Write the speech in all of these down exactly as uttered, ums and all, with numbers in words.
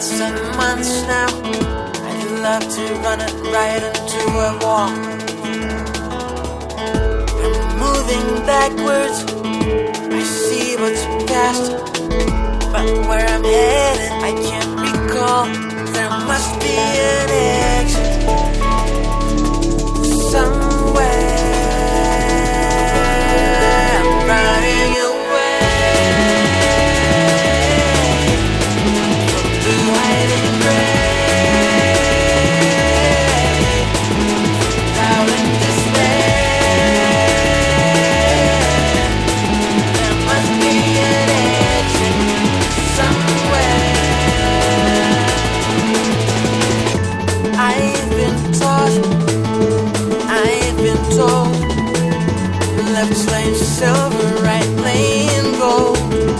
seven months now. I'd love to run it right into a wall. I'm moving backwards, I see what's past, but where I'm headed I can't recall. There must be an exit somewhere. I'm running away from blue hiding gray, doubt and despair. There must be an exit somewhere. I've been taught, I've been told, left lane silver, right lane gold.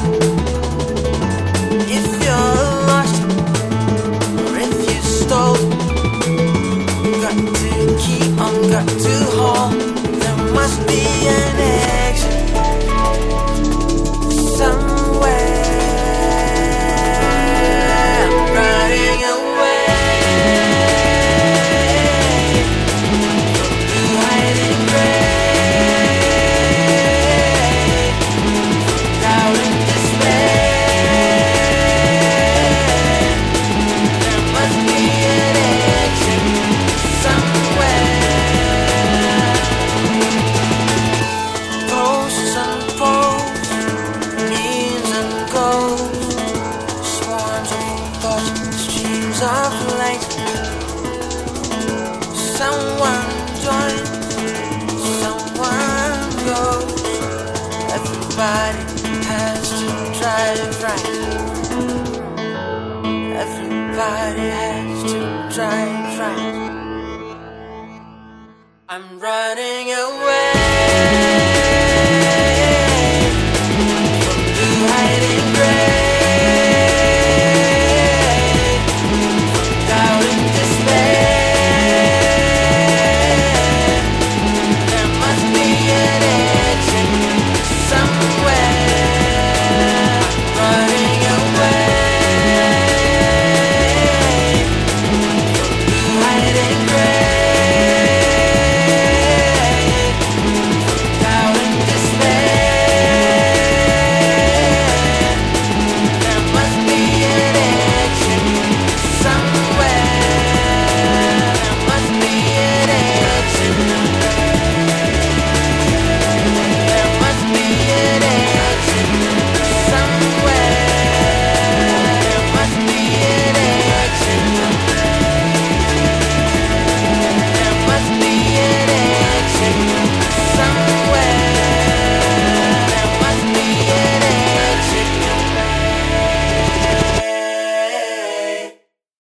If you're lost, or if you stole, got to keep on, got to hold. There must be an exit somewhere. I'm running away from blue hiding gray, doubt and despair. There must be an exit somewhere. Posts and posts, means and goals, swarms of thoughts, streams of light. Someone joins, someone goes. Everybody has to drive right. Everybody has to drive right. I'm running away